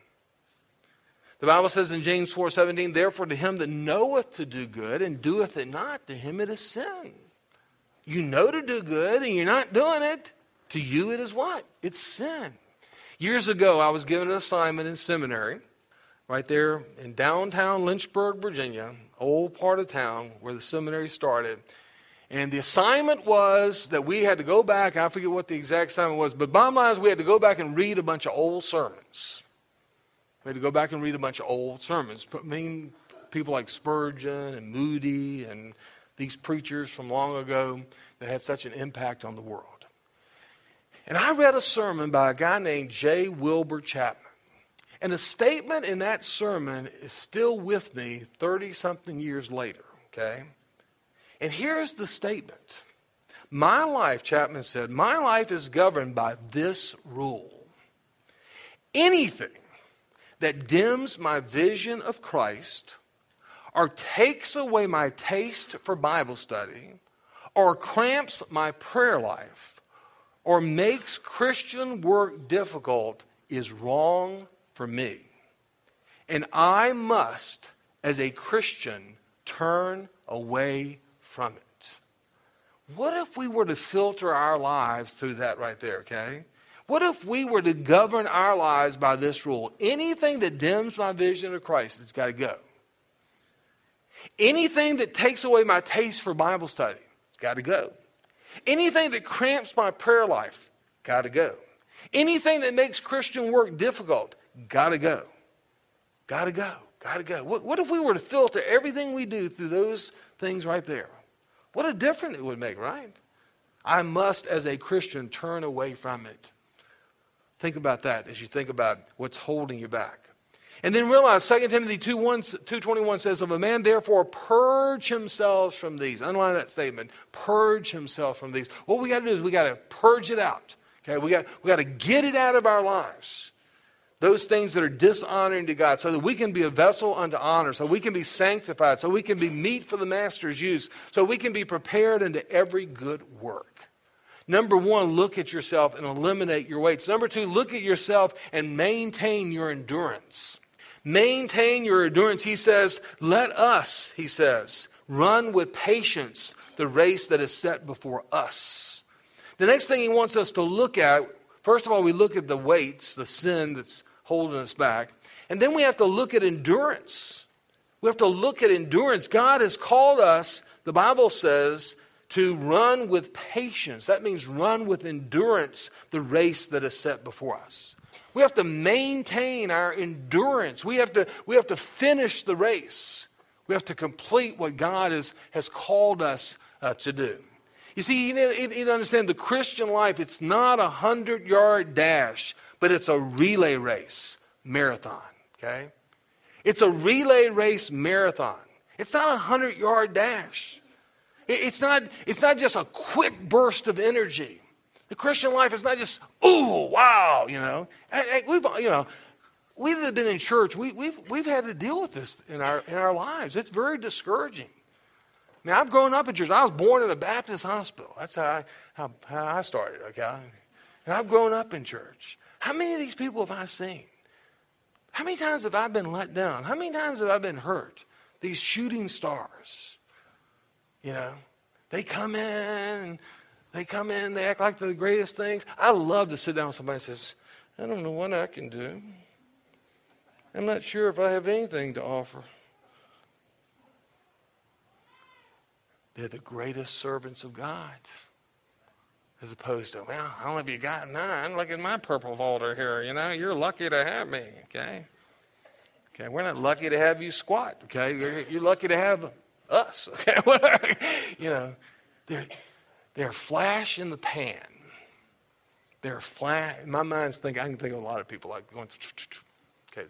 The Bible says in James 4:17, therefore to him that knoweth to do good and doeth it not, to him it is sin. You know to do good and you're not doing it. To you it is what? It's sin. Years ago, I was given an assignment in seminary right there in downtown Lynchburg, Virginia, old part of town where the seminary started. And the assignment was that we had to go back, I forget what the exact assignment was, but bottom line is we had to go back and read a bunch of old sermons. We had to go back and read a bunch of old sermons. I mean, people like Spurgeon and Moody and these preachers from long ago that had such an impact on the world. And I read a sermon by a guy named J. Wilbur Chapman. And the statement in that sermon is still with me 30-something years later, okay? And here's the statement. My life, Chapman said, my life is governed by this rule. Anything that dims my vision of Christ or takes away my taste for Bible study or cramps my prayer life or makes Christian work difficult is wrong for me. And I must, as a Christian, turn away from it. What if we were to filter our lives through that right there, okay? What if we were to govern our lives by this rule? Anything that dims my vision of Christ has got to go. Anything that takes away my taste for Bible study, it's got to go. Anything that cramps my prayer life, got to go. Anything that makes Christian work difficult, got to go. Got to go. Got to go. What if we were to filter everything we do through those things right there? What a difference it would make, right? I must, as a Christian, turn away from it. Think about that as you think about what's holding you back. And then realize 2 Timothy 2:21 says, if a man therefore purge himself from these. Underline that statement. Purge himself from these. What we got to do is we got to purge it out. Okay, we got to get it out of our lives. Those things that are dishonoring to God, so that we can be a vessel unto honor, so we can be sanctified, so we can be meat for the master's use, so we can be prepared unto every good work. Number one, look at yourself and eliminate your weights. Number two, look at yourself and maintain your endurance. Maintain your endurance. He says, let us, he says, run with patience the race that is set before us. The next thing he wants us to look at, first of all, we look at the weights, the sin that's holding us back. And then we have to look at endurance. We have to look at endurance. God has called us, the Bible says, to run with patience. That means run with endurance the race that is set before us. We have to maintain our endurance. We have to finish the race. We have to complete what God has called us to do. You see, you need to understand the Christian life, it's not a 100-yard dash, but it's a relay race marathon, okay? It's a relay race marathon. It's not a 100-yard dash. It's not just a quick burst of energy. The Christian life is not just, ooh, wow, you know. We've been in church. We've had to deal with this in our lives. It's very discouraging. I mean, I've grown up in church. I was born in a Baptist hospital. That's how I started, okay? And I've grown up in church. How many of these people have I seen? How many times have I been let down? How many times have I been hurt? These shooting stars, you know, they come in, they act like they're the greatest things. I love to sit down with somebody who says, I don't know what I can do. I'm not sure if I have anything to offer. They're the greatest servants of God. As opposed to, well, how long have you got? 9. Look at my purple folder here. You're lucky to have me, okay? Okay, we're not lucky to have you squat, okay? You're lucky to have us, okay? They're flash in the pan. They're flash. My mind's thinking, I can think of a lot of people like going, okay.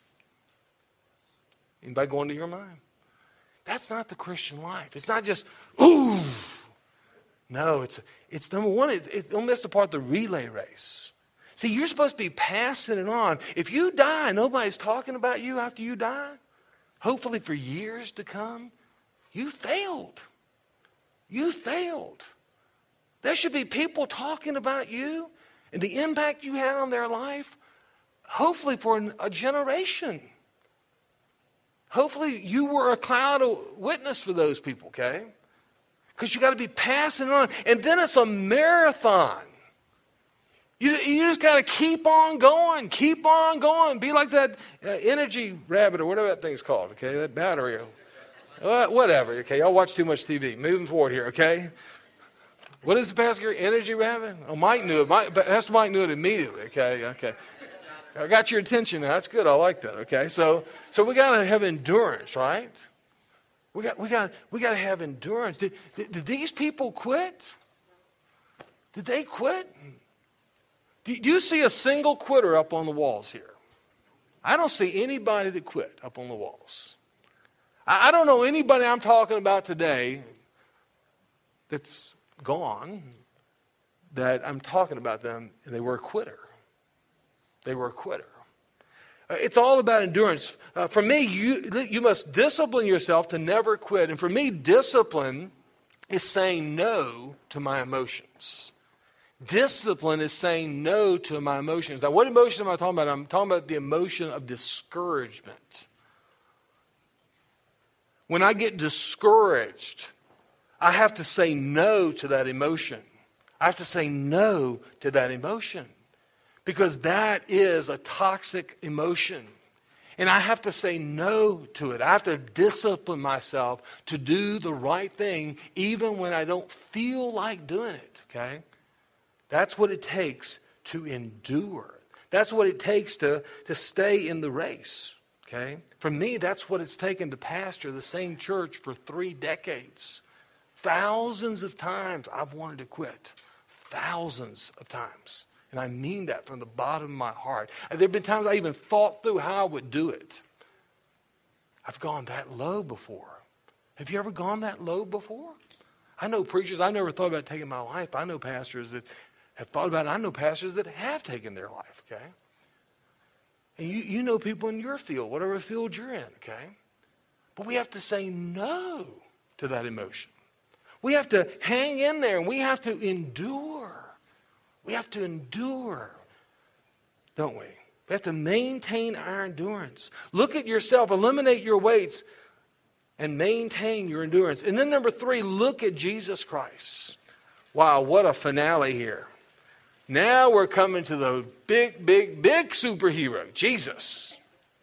Anybody going to your mind? That's not the Christian life. It's not just, ooh. No, it's number one, don't miss the part, the relay race. See, you're supposed to be passing it on. If you die, nobody's talking about you after you die, hopefully for years to come, you failed. You failed. There should be people talking about you and the impact you had on their life, hopefully for a generation. Hopefully you were a cloud of witness for those people, okay? Because you got to be passing it on. And then it's a marathon. You just got to keep on going. Be like that energy rabbit or whatever that thing's called, okay? That battery. Whatever, okay? Y'all watch too much TV. Moving forward here, okay? What is the pastor? Energy rabbit? Oh, Mike knew it. Pastor Mike knew it immediately, okay. I got your attention now. That's good. I like that, okay? So we got to have endurance, right? We got to have endurance. Did these people quit? Did they quit? Do you see a single quitter up on the walls here? I don't see anybody that quit up on the walls. I don't know anybody I'm talking about today that's gone that I'm talking about them and they were a quitter. They were a quitter. It's all about endurance. For me, you must discipline yourself to never quit. And for me, discipline is saying no to my emotions. Discipline is saying no to my emotions. Now, what emotion am I talking about? I'm talking about the emotion of discouragement. When I get discouraged, I have to say no to that emotion. I have to say no to that emotion. Because that is a toxic emotion. And I have to say no to it. I have to discipline myself to do the right thing even when I don't feel like doing it, okay? That's what it takes to endure. That's what it takes to stay in the race, okay? For me, that's what it's taken to pastor the same church for 3 decades. Thousands of times I've wanted to quit. Thousands of times. And I mean that from the bottom of my heart. And there have been times I even thought through how I would do it. I've gone that low before. Have you ever gone that low before? I know preachers, I never thought about taking my life. I know pastors that have thought about it. I know pastors that have taken their life, okay? And you know people in your field, whatever field you're in, okay? But we have to say no to that emotion. We have to hang in there and we have to endure. We have to endure, don't we? We have to maintain our endurance. Look at yourself, eliminate your weights, and maintain your endurance. And then number 3, look at Jesus Christ. Wow, what a finale here. Now we're coming to the big superhero, Jesus.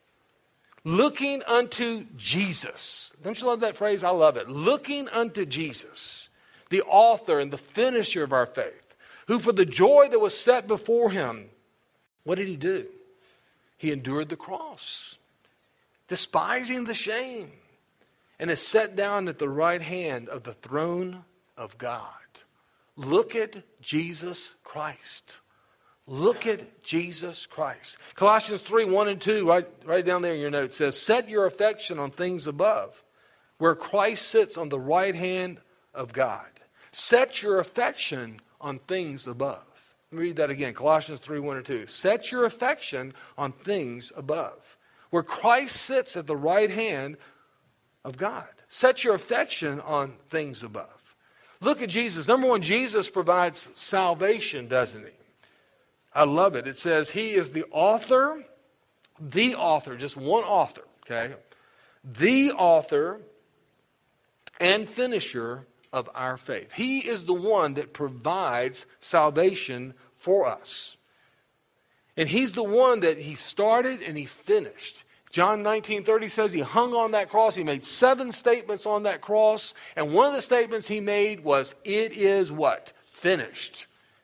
Looking unto Jesus. Don't you love that phrase? I love it. Looking unto Jesus, the author and the finisher of our faith, who for the joy that was set before him, what did he do? He endured the cross, despising the shame, and is set down at the right hand of the throne of God. Look at Jesus Christ. Look at Jesus Christ. Colossians 3:1-2, right down there in your notes, says, set your affection on things above, where Christ sits on the right hand of God. Set your affection on things above. Let me read that again. Colossians 3:1-2. Set your affection on things above, where Christ sits at the right hand of God. Set your affection on things above. Look at Jesus. Number 1, Jesus provides salvation, doesn't he? I love it. It says he is the author, just one author, okay? The author and finisher of our faith. He is the one that provides salvation for us. And he's the one that he started and he finished. John 19:30 says he hung on that cross. He made 7 statements on that cross. And one of the statements he made was, it is what? Finished.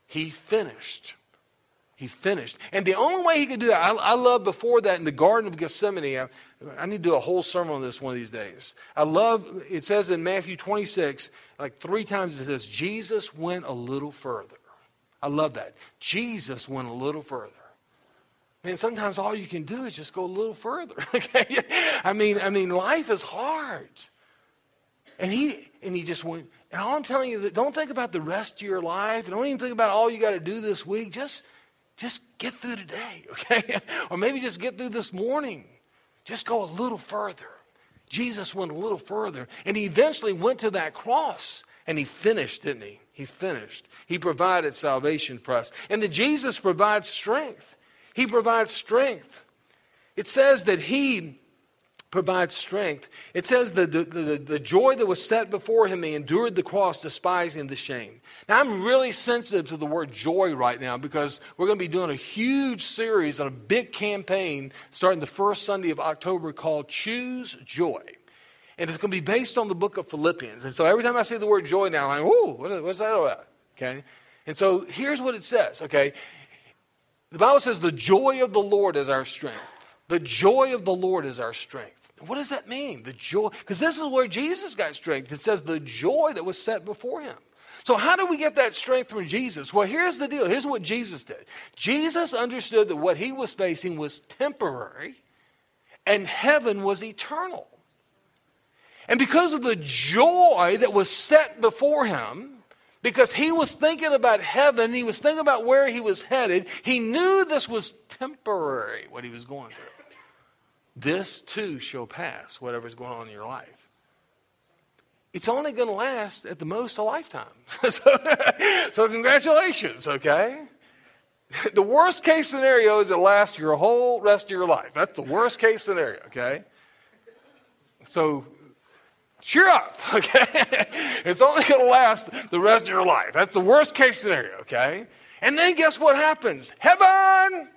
He finished. He finished. And the only way he could do that, I love before that in the Garden of Gethsemane, I need to do a whole sermon on this one of these days. It says in Matthew 26, like 3 times it says, Jesus went a little further. I love that. Jesus went a little further. Man, sometimes all you can do is just go a little further. Okay? I mean, life is hard. And he just went, and all I'm telling you, don't think about the rest of your life. Don't even think about all you got to do this week. Just get through today, okay? Or maybe just get through this morning. Just go a little further. Jesus went a little further. And he eventually went to that cross. And he finished, didn't he? He finished. He provided salvation for us. And that Jesus provides strength. He provides strength. It says that he provides strength. It says the joy that was set before him, he endured the cross, despising the shame. Now, I'm really sensitive to the word joy right now because we're going to be doing a huge series on a big campaign starting the first Sunday of October called Choose Joy. And it's going to be based on the book of Philippians. And so every time I say the word joy now, I'm like, ooh, what's that all about? Okay? And so here's what it says, okay? The Bible says the joy of the Lord is our strength. The joy of the Lord is our strength. What does that mean? The joy, because this is where Jesus got strength. It says the joy that was set before him. So how do we get that strength from Jesus? Well, here's the deal. Here's what Jesus did. Jesus understood that what he was facing was temporary and heaven was eternal. And because of the joy that was set before him, because he was thinking about heaven, he was thinking about where he was headed, he knew this was temporary, what he was going through. This too shall pass, whatever's going on in your life. It's only going to last at the most a lifetime. So congratulations, okay? The worst case scenario is it lasts your whole rest of your life. That's the worst case scenario, okay? So cheer up, okay? It's only going to last the rest of your life. That's the worst case scenario, okay? And then guess what happens? Heaven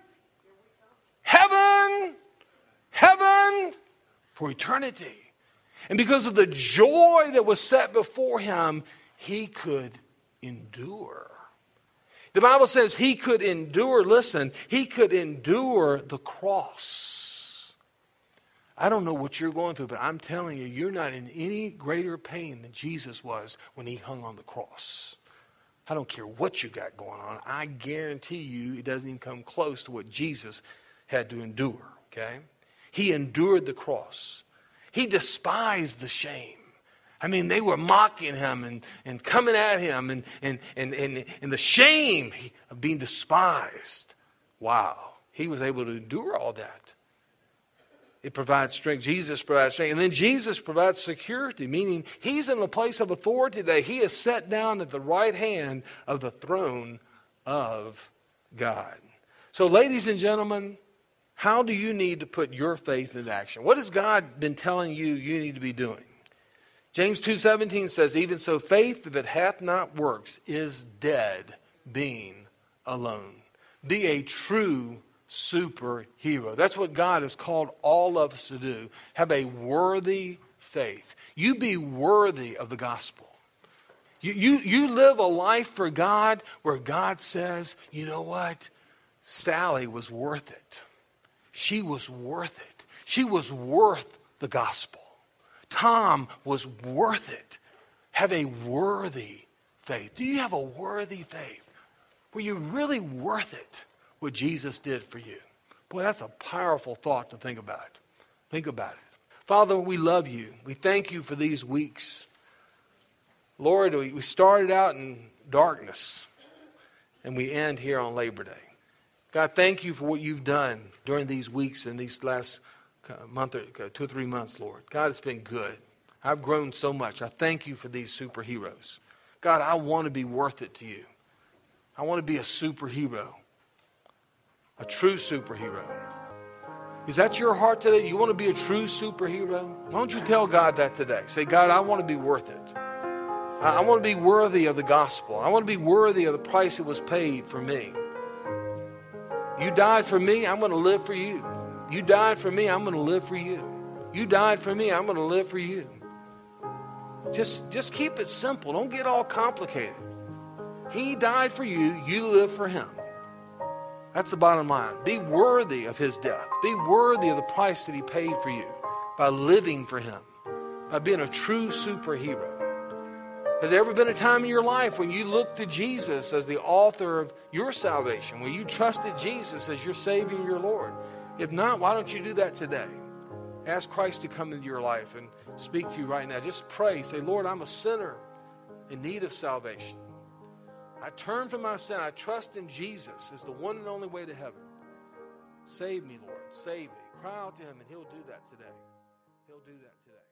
for eternity. And because of the joy that was set before him, he could endure. The Bible says he could endure, listen, he could endure the cross. I don't know what you're going through, but I'm telling you, you're not in any greater pain than Jesus was when he hung on the cross. I don't care what you got going on. I guarantee you it doesn't even come close to what Jesus had to endure, okay? He endured the cross. He despised the shame. I mean, they were mocking him and coming at him and the shame of being despised. Wow. He was able to endure all that. It provides strength. Jesus provides strength. And then Jesus provides security, meaning he's in a place of authority today. He is set down at the right hand of the throne of God. So, ladies and gentlemen, how do you need to put your faith into action? What has God been telling you need to be doing? James 2:17 says, even so faith that hath not works is dead, being alone. Be a true superhero. That's what God has called all of us to do. Have a worthy faith. You be worthy of the gospel. You live a life for God where God says, you know what? Sally was worth it. She was worth it. She was worth the gospel. Tom was worth it. Have a worthy faith. Do you have a worthy faith? Were you really worth it, what Jesus did for you? Boy, that's a powerful thought to think about. Think about it. Father, we love you. We thank you for these weeks. Lord, we started out in darkness, and we end here on Labor Day. God, thank you for what you've done during these weeks and these last month or 2 or 3 months, Lord. God, it's been good. I've grown so much. I thank you for these superheroes. God, I want to be worth it to you. I want to be a superhero, a true superhero. Is that your heart today? You want to be a true superhero? Why don't you tell God that today? Say, God, I want to be worth it. I want to be worthy of the gospel. I want to be worthy of the price that was paid for me. You died for me, I'm going to live for you. You died for me, I'm going to live for you. You died for me, I'm going to live for you. Just keep it simple. Don't get all complicated. He died for you. You live for him. That's the bottom line. Be worthy of his death. Be worthy of the price that he paid for you by living for him, by being a true superhero. Has there ever been a time in your life when you looked to Jesus as the author of your salvation, when you trusted Jesus as your Savior and your Lord? If not, why don't you do that today? Ask Christ to come into your life and speak to you right now. Just pray. Say, Lord, I'm a sinner in need of salvation. I turn from my sin. I trust in Jesus as the one and only way to heaven. Save me, Lord. Save me. Cry out to him, and he'll do that today. He'll do that today.